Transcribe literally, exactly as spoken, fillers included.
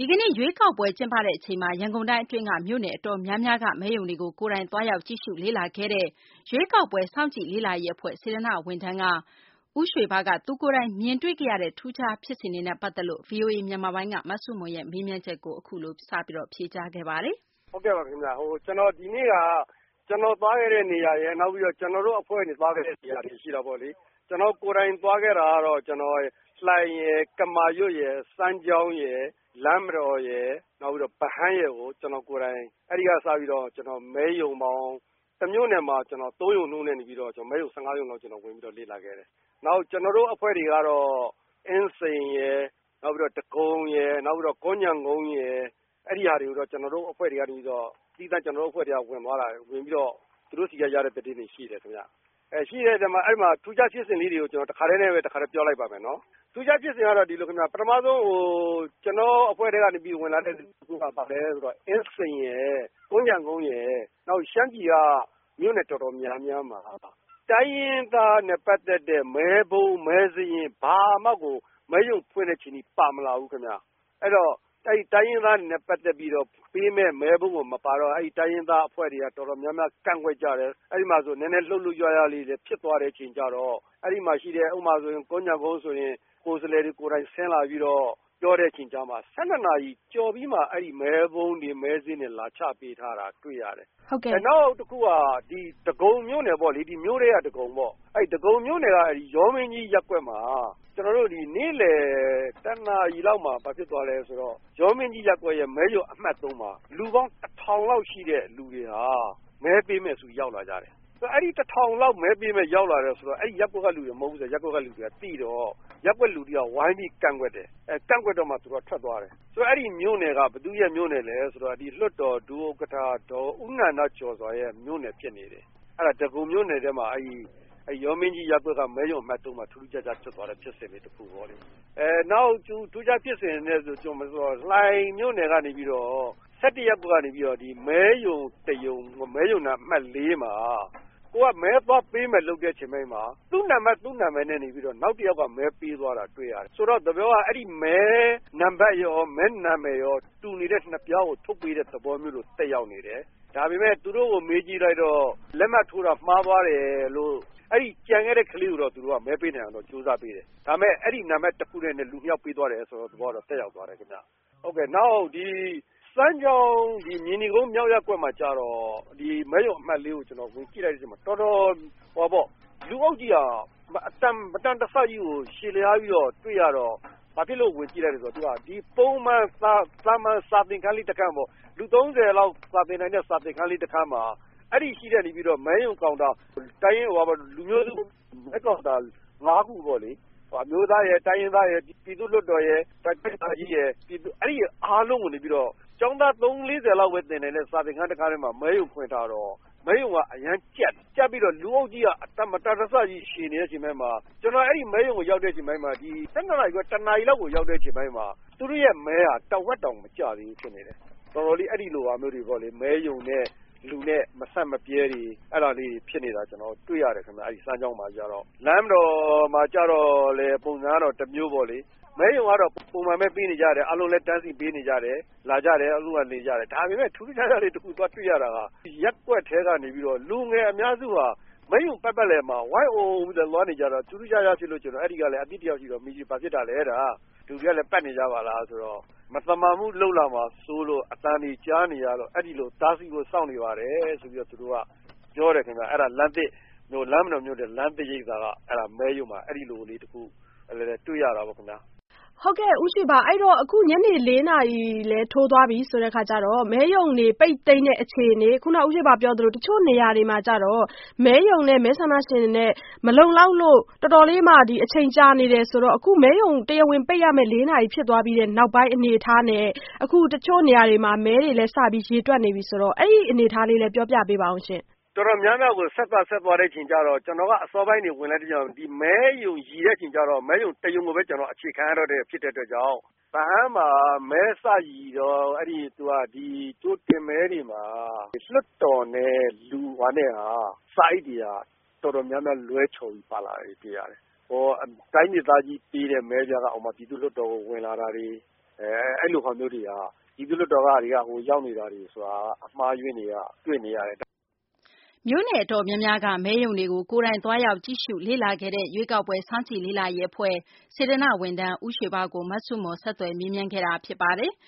ဒီကနေ့ရွေးကောက်ပွဲကျင်းပတဲ့အချိန်မှာရန်ကုန်တိုင်းအတွင်းကမြို့နယ်အတော်များများကမဲရုံတွေကိုကိုယ်တိုင်သွားရောက်ကြည့်ရှုလေ့လာခဲ့တဲ့ရွေးကောက်ပွဲစောင့်ကြည့်လေ့လာရေးအဖွဲ့စေတနာ့ဝန်ထမ်းကဦးရွှေဘကသူကိုယ်တိုင်မြင်တွေ့ခဲ့ရတဲ့ထူးခြားဖြစ်စဉ်တွေနဲ့ပတ်သက်လို့ ဗွီအိုအေမြန်မာပိုင်းကမဆုမွန်ရဲ့မေးမြန်းချက်ကိုအခုလိုစပြီးဖြေကြားခဲ့ပါတယ်။ဟုတ်ကဲ့ပါခင်ဗျာဟိုကျွန်တော်ဒီနေ့ကကျွန်တော်သွားခဲ့တဲ့နေရာရဲ့နောက်ပြီးတော့ကျွန်တော်တို့အဖွဲ့နေသွားခဲ့တဲ့နေရာတွေရှိတာပေါ့လေကျွန်တော်ကိုယ်တိုင်သွားခဲ့တာကတော့ကျွန်တော်လှိုင်ရယ်ကမာရွတ်ရယ်စမ်းကြောင်းရယ်လမ်းမတော်ရယ်နောက်ပြီးတော့ဗဟန်းရယ်ကိုကျွန်တော်ကိုယ်တိုင်အဲ့ဒီကစပြီးတော့ကျွန်တော်မဲယုံပေါင်းတမျိုးနယ်မှာကျွန်တော်သုံးယုံနှုံးနဲ့နေပြီးတော့ကျွန်တော်မဲယုံဆယ့်ငါးယုံလောက်ကျွန်တော်ဝင်ပြီးတော့လေ့လာခဲ့တယ်။နောက်ကျွန်တော်တို့အဖွဲ့တွေကတော့အင်းစိန်ရယ်နောက်ပြီးတော့တကုံရယ်နောက်ပြီးတော့ကောညံကုန်းရယ်အဲ့ဒီဟာတွေကိုတော့ကျွန်တော်တို့အဖွဲ့တွေကနေပြီးတော့ဒီကကျွန်တော်တို့အဖွဲ့တွေကဝင်သွားတာဝင်ပြီးတော့သူတို့စီကရတဲ့တတိတွေရှိတယ်ခင်ဗျ။အဲရှိတဲ့တည်းမှာအဲ့မှာထူးခြားဖြစ်စဉ်လေးတွေကိုကျွန်တော်တခါတည်းနဲ့ပဲတခါတည်းပြောလိုက်ပါမယ်နော်။ထူးခြားဖြစ်စဉ်ကတော့ဒီလိုခင်ဗျပထမဆုံးဟိုကျွန်တော်အဖွဲ့တွေကနေပြီးဝင်လာတဲ့ခုကပါလဲဆိုတော့အင်းစိန်ရယ်ကုန်းညံကုန်းရယ်နောက်ရှမ်းပြည်ကမြို့နယ်တော်တော်များများမှာတိုင်းရင်းသားနဲ့ပတ်သက်တဲ့မဲဘုံမဲစရင်ဘာမှကိုမဲယုံဖွင့်တဲ့ချင်းကြီးပါမလာဘူးခင်ဗျအဲ့တော့အဲ့ဒီတိုင်းရင်းသားနဲ့ပတ်သက်ပြီးတော့ပေးမဲ့မဲဘုံကိုမပါတော့အဲ့ဒီတိုင်းရင်းသားအဖွဲ့တွေကတော်တော်များများကန့်ကွက်ကြတယ်အဲ့ဒီမှာဆိုနည်းနည်းလှုပ်လှုပ်ရွရွလေးတွေဖြစ်သွားတဲ့ချိန်ကြတော့အဲ့ဒီမှာရှိတဲ့ဥမာဆိုရင်ကုန်းညံကုန်းဆိုရင်ကိုယ်စလဲတွေကိုယ်တိုင်ဆင်းလာပြီးတော့ပြောတဲ့ချိန်ကြမှာဆယ်နှစ်နာရီကြော်ပြီးမှအဲ့ဒီမဲဘုံတွေမဲစင်းတွေလာချပေးထားတာတွေ့ရတယ်ဟုတ်ကဲ့နောက်တစ်ခုကဒီတကုံမြို့နယ်ပေါ့လေဒီမြို့တွေကတကုံပေါ့အဲ့တကုံမြို့နယ်ကအဲ့ဒီရောမင်းကြီးရက်ကွက်မှာကျွန်တော်တို့ဒီနေ့လေတနာရီလောက်မှာဘာဖြစ်သွားလဲဆိုတော့ရောမင်းကြီးရက်ကွက်ရဲ့မဲရုံအမှတ်သုံးမှာလူပေါင်းတစ်ထောင်လောက်ရှိတဲ့လူတွေဟာမဲပေးမယ်ဆိုရောက်လာကြတယ်အဲ့ဒီတစ်ထောင်လောက်မဲပေးမဲ့ရောက်လာတယ်ဆိုတော့အဲ့ဒီရက်ကွက်ကလူတွေမဟုတ်ဘူးဆိုရက်ကွက်ကလူတွေကတိတော့ရက်ကွက်လူတွေကဝိုင်းပြီးကန့်ကွက်တယ်အဲကန့်ကွက်တော့မှသူတို့ထွက်သွားတယ်ဆိုတော့အဲ့ဒီမြို့နယ်ကဘသူရဲ့မြို့နယ်လဲဆိုတော့ဒီလွတ်တော်ဒူဥက္ကဋ္ဌတော်ဦးနန္ဒကျော်စွာရဲ့မြို့နယ်ဖြစ်နေတယ်အဲ့ဒါတကူမြို့နယ်ထဲမှာအဲ့ဒီအဲရောမင်းကြီးရက်ကွက်ကမဲရုံအမှတ်သုံးမှာထူးထူးခြားခြားဖြစ်သွားတဲ့ဖြစ်စဉ်လေးတစ်ခုပေါ့လေအဲနောက်ထူးထူးခြားဖြစ်စဉ်နဲ့ဆိုကျွန်တော်ဆိုလှိုင်မြို့နယ်ကနေပြီးတော့ဆက်တရက်ကွက်ကနေပြီးတော့ဒီမဲယုံတယုံမဲယုံနာအမှတ်လေးမှာကိုကမဲသွားပေးမယ်လုပ်တဲ့ချိန်မှာသူ့နာမည်သူ့နာမည်နဲ့နေပြီးတော့နောက်တစ်ယောက်ကမဲပေးသွားတာတွေ့ရတယ်ဆိုတော့တပြောကအဲ့ဒီမဲနံပါတ်ရောမဲနာမည်ရောတူနေတဲ့နှစ်ပြောင်းကိုထုတ်ပေးတဲ့သဘောမျိုးလို့တက်ရောက်နေတယ်ဒါပေမဲ့သူတို့ကိုမေးကြည့်လိုက်တော့လက်မှတ်ထိုးတာမှားသွားတယ်လို့အဲ့ဒီကြံခဲ့တဲ့ကလေးကိုတော့သူတို့ကမဲပေးနေအောင်တော့စူးစမ်းပေးတယ်ဒါပေမဲ့အဲ့ဒီနာမည်တစ်ခုနဲ့လူမြောက်ပေးသွားတယ်ဆိုတော့သဘောတော့တက်ရောက်သွားတယ်ခင်ဗျဟုတ်ကဲ့နောက်ဒီစမ်းကြောင်းဒီမြင်းဒီကုန်းမြောက်ရက်ကွက်မှာကြတော့ဒီမဲရုံအမှတ်လေးကိုကျွန်တော်ဝင်ကြည့်လိုက်တဲ့အချိန်မှာတော်တော်ဟောပေါ့လူအုပ်ကြီးဟာအတန်မတန်တဆကြီးကိုရှည်လျားပြီးတော့တွေ့ရတော့ဘာဖြစ်လို့ဝင်ကြည့်လိုက်လဲဆိုတော့သူကဒီပုံမှန်စာစာမစာသင်ခန်းလေးတစ်ခန်းပေါ့လူသုံးဆယ်လောက်စာသင်နိုင်တဲ့စာသင်ခန်းလေးတစ်ခန်းမှာအဲ့ဒီရှိတဲ့နေပြီးတော့မဲရုံကောင်တာတိုင်းရင်ဟောပေါ့လူမျိုးစုမဲကောင်တာငါးခုပေါ့လေအမျိုးသားရဲ့တိုင်းရင်းသားရဲ့ပြည်သူ့လွှတ်တော်ရဲ့တိုက်ခိုက်သားကြီးရဲ့ပြည်သူအဲ့ဒီအားလုံးကိုနေပြီးတော့ကျောင်းသားသုံးလေးဆယ်လောက်ပဲတင်နေတဲ့စာသင်ခန်းတစ်ခါထဲမှာမဲရုံဖွင့်ထားတော့မဲရုံကအရန်ကြက်ကြက်ပြီးတော့လူအုပ်ကြီးကအတမတတဆကြီးရှည်နေတဲ့အချိန်ပိုင်းမှာကျွန်တော်အဲ့ဒီမဲရုံကိုရောက်တဲ့အချိန်ပိုင်းမှာဒီဆယ်နှစ်နာရီကတနာရီလောက်ကိုရောက်တဲ့အချိန်ပိုင်းမှာသူတို့ရဲ့မဲဟာတဝက်တောင်မကျသေးဘူးဖြစ်နေတယ်တော်တော်လေးအဲ့ဒီလိုဟာမျိုးတွေပေါ့လေမဲရုံနဲ့လူနဲ့မဆက်မပြဲတွေအဲ့ဒါလေးဖြစ်နေတာကျွန်တော်တွေ့ရတယ်ခင်ဗျအဲ့ဒီစမ်းကြောင်းမှာကြတော့လမ်းတော်မှာကြတော့လေပုံစံကတော့တစ်မျိုးပေါ့လေမဲယုံကတော့ပုံမှန်ပဲပေးနေကြတယ်အလုံးလဲတန်းစီပေးနေကြတယ်လာကြတယ်အလုံးကနေကြတယ်ဒါပေမဲ့ထူးထူးခြားခြားလေးတစ်ခုသွားတွေ့ရတာကရက်ကွက်ထဲကနေပြီးတော့လူငယ်အများစုဟာမဲယုံပတ်ပတ်လဲမှာဝိုင်းအိုပြီးတော့လွှမ်းနေကြတော့ထူးထူးခြားခြားဖြစ်လို့ကျွန်တော်အဲ့ဒီကလည်းအတိတယောက်ရှိတော့မိကြီးဘာဖြစ်တာလဲဒါလူတွေကလည်းပတ်နေကြပါလားဆိုတော့မသမန်မှုလှုပ်လာမှာစိုးလို့အတန်ကြီးကြားနေရတော့အဲ့ဒီလိုတားဆီးဖို့စောင့်နေပါတယ်ဆိုပြီးတော့သူတို့ကပြောတယ်ခင်ဗျအဲ့ဒါလမ်းသစ်မျိုးလမ်းမတော်မျိုးတဲ့လမ်းသစ်ရိပ်သာကအဲ့ဒါမဲယုံမှာအဲ့ဒီလိုလေးတခုလည်းတွေ့ရတာပေါ့ခင်ဗျဟုတ်ကဲ့ဦးရှိပါအဲ့တော့အခုညနေလေးနာရီလဲထိုးသွားပြီဆိုတဲ့ခါကျတော့မဲယုံနေပိတ်သိမ်းတဲ့အခြေအနေခုနဦးရှိပါပြောသလိုတချို့နေရာတွေမှာကျတော့မဲယုံနဲ့မဲဆန္ဒရှင်တွေနဲ့မလုံလောက်လို့တော်တော်လေးမှဒီအချိန်ကြာနေတယ်ဆိုတော့အခုမဲယုံတရားဝင်ပိတ်ရမယ်လေးနာရီဖြစ်သွားပြီးတဲ့နောက်ပိုင်းအနေအထားနဲ့အခုတချို့နေရာတွေမှာမဲတွေလဲစပြီးရေတွက်နေပြီဆိုတော့အဲ့ဒီအနေအထားလေးလဲပြောပြပေးပါအောင်ရှင်တော်တော်များများကိုဆက်သွားဆက်သွားတဲ့ချိန်ကြတော့ကျွန်တော်ကအစောပိုင်းနေဝင်လိုက်တဲ့ကြောင်ဒီမဲယုံရည်တဲ့ချိန်ကြတော့မဲယုံတယုံကိုပဲကျွန်တော်အခြေခံရတော့တဲ့ဖြစ်တဲ့အတွက်ကြောင့်ဗဟန်းမှာမဲစရည်တော့အဲ့ဒီသူကဒီတိုးတင်မဲတွေမှာလွတ်တော်နဲ့လူဟောနဲ့ဟာစာအိတ်တွေကတော်တော်များများလွဲချော်ပြီးပါလာတယ်ပြရတယ်ဟောတိုင်းဒေသကြီးပြီးတဲ့မဲပြားကအောင်မပြည်သူ့လွတ်တော်ကိုဝင်လာတာတွေအဲအဲ့လိုဟာမျိုးတွေကဒီပြည်လွတ်တော်ကတွေကဟိုရောက်နေတာတွေဆိုတာအမှားယွင်းတွေကတွေ့နေရတယ်မြို့နယ်အတော်များများကမဲရုံတွေကိုကိုယ်တိုင်သွားရောက်ကြည့်ရှုလေ့လာခဲ့တဲ့ရွေးကောက်ပွဲစောင့်ကြည့်လေ့လာရေးအဖွဲ့စေတနာ့ဝန်ထမ်းဦးရွှေဘကိုမဆုမွန်ဆက်သွယ်မေးမြန်းခဲ့တာဖြစ်ပါတယ်။